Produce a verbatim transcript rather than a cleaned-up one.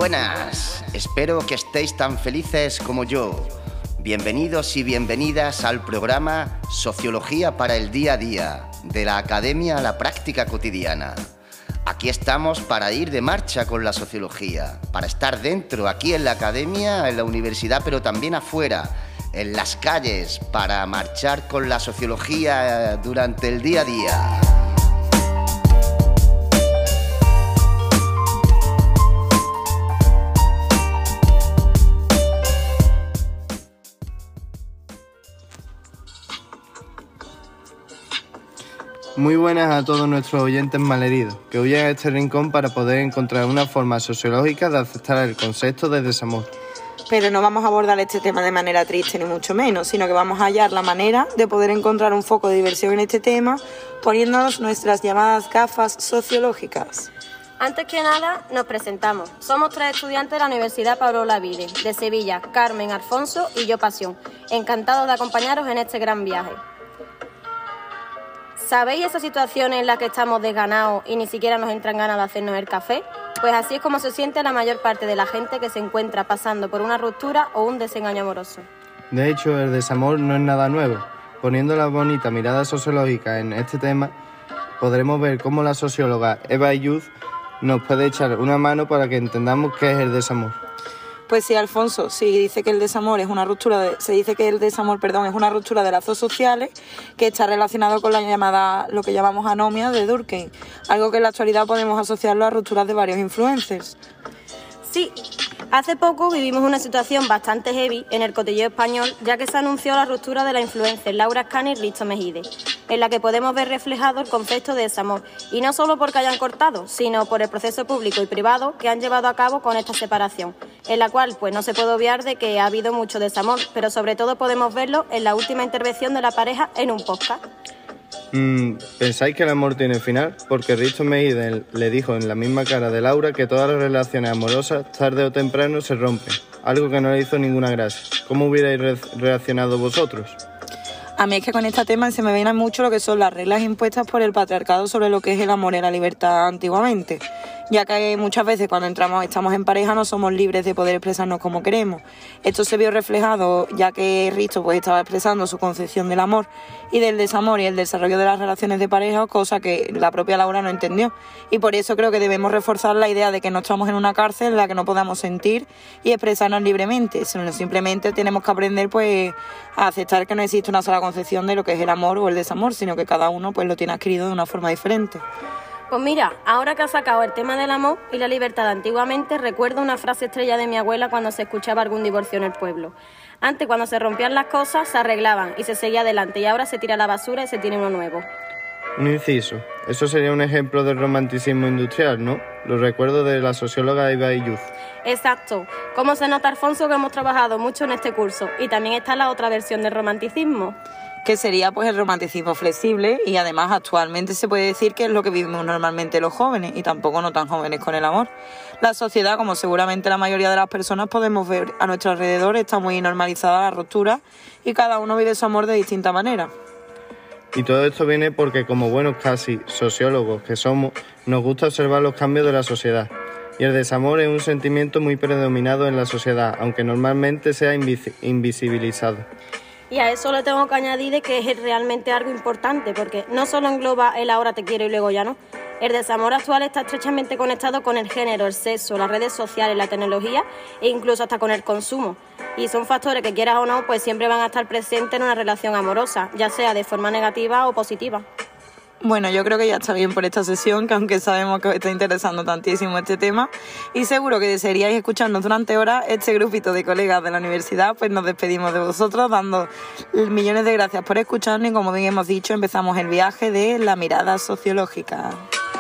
buenas, espero que estéis tan felices como yo. Bienvenidos y bienvenidas al programa Sociología para el Día a Día, de la Academia a la Práctica Cotidiana. Aquí estamos para ir de marcha con la sociología, para estar dentro, aquí en la academia, en la universidad, pero también afuera, en las calles, para marchar con la sociología durante el día a día. Muy buenas a todos nuestros oyentes malheridos, que huyen a este rincón para poder encontrar una forma sociológica de aceptar el concepto de desamor. Pero no vamos a abordar este tema de manera triste ni mucho menos, sino que vamos a hallar la manera de poder encontrar un foco de diversión en este tema, poniéndonos nuestras llamadas gafas sociológicas. Antes que nada, nos presentamos. Somos tres estudiantes de la Universidad Pablo Olavide, de Sevilla, Carmen, Alfonso y yo, Pasión. Encantados de acompañaros en este gran viaje. ¿Sabéis esa situación en la que estamos desganados y ni siquiera nos entran ganas de hacernos el café? Pues así es como se siente la mayor parte de la gente que se encuentra pasando por una ruptura o un desengaño amoroso. De hecho, el desamor no es nada nuevo. Poniendo la bonita mirada sociológica en este tema, podremos ver cómo la socióloga Eva Ayuz nos puede echar una mano para que entendamos qué es el desamor. Pues sí, Alfonso, sí, dice que el desamor es una ruptura de, se dice que el desamor, perdón, es una ruptura de lazos sociales que está relacionado con la llamada, lo que llamamos anomia de Durkheim, algo que en la actualidad podemos asociarlo a rupturas de varios influencers. Sí, hace poco vivimos una situación bastante heavy en el cotilleo español, ya que se anunció la ruptura de la influencer Laura Escane y Risto Mejide, en la que podemos ver reflejado el concepto de desamor, y no solo porque hayan cortado, sino por el proceso público y privado que han llevado a cabo con esta separación, en la cual pues no se puede obviar de que ha habido mucho desamor, pero sobre todo podemos verlo en la última intervención de la pareja en un podcast. Mm, ¿Pensáis que el amor tiene final? Porque Risto Mejide le dijo en la misma cara de Laura que todas las relaciones amorosas tarde o temprano se rompen, algo que no le hizo ninguna gracia. ¿Cómo hubierais re- reaccionado vosotros? A mí es que con este tema se me viene mucho lo que son las reglas impuestas por el patriarcado sobre lo que es el amor y la libertad antiguamente, ya que muchas veces cuando entramos estamos en pareja no somos libres de poder expresarnos como queremos. Esto se vio reflejado ya que Risto pues estaba expresando su concepción del amor y del desamor y el desarrollo de las relaciones de pareja, cosa que la propia Laura no entendió, y por eso creo que debemos reforzar la idea de que no estamos en una cárcel en la que no podamos sentir y expresarnos libremente, sino simplemente tenemos que aprender pues a aceptar que no existe una sola concepción de lo que es el amor o el desamor, sino que cada uno pues lo tiene adquirido de una forma diferente. Pues mira, ahora que has sacado el tema del amor y la libertad antiguamente, recuerdo una frase estrella de mi abuela cuando se escuchaba algún divorcio en el pueblo. Antes, cuando se rompían las cosas, se arreglaban y se seguía adelante, y ahora se tira la basura y se tiene uno nuevo. Un inciso. Eso sería un ejemplo del romanticismo industrial, ¿no? Lo recuerdo de la socióloga Eva Ayuz. Exacto. Como se nota, Alfonso, que hemos trabajado mucho en este curso. Y también está la otra versión del romanticismo, que sería pues el romanticismo flexible, y además actualmente se puede decir que es lo que vivimos normalmente los jóvenes y tampoco no tan jóvenes con el amor. La sociedad, como seguramente la mayoría de las personas podemos ver a nuestro alrededor, está muy normalizada la ruptura y cada uno vive su amor de distinta manera. Y todo esto viene porque como buenos casi sociólogos que somos, nos gusta observar los cambios de la sociedad. Y el desamor es un sentimiento muy predominado en la sociedad, aunque normalmente sea invis- invisibilizado. Y a eso le tengo que añadir de que es realmente algo importante, porque no solo engloba el ahora te quiero y luego ya no. El desamor actual está estrechamente conectado con el género, el sexo, las redes sociales, la tecnología e incluso hasta con el consumo. Y son factores que, quieras o no, pues siempre van a estar presentes en una relación amorosa, ya sea de forma negativa o positiva. Bueno, yo creo que ya está bien por esta sesión, que aunque sabemos que os está interesando tantísimo este tema, y seguro que desearíais escucharnos durante horas, este grupito de colegas de la universidad, pues nos despedimos de vosotros dando millones de gracias por escucharnos y, como bien hemos dicho, empezamos el viaje de la mirada sociológica.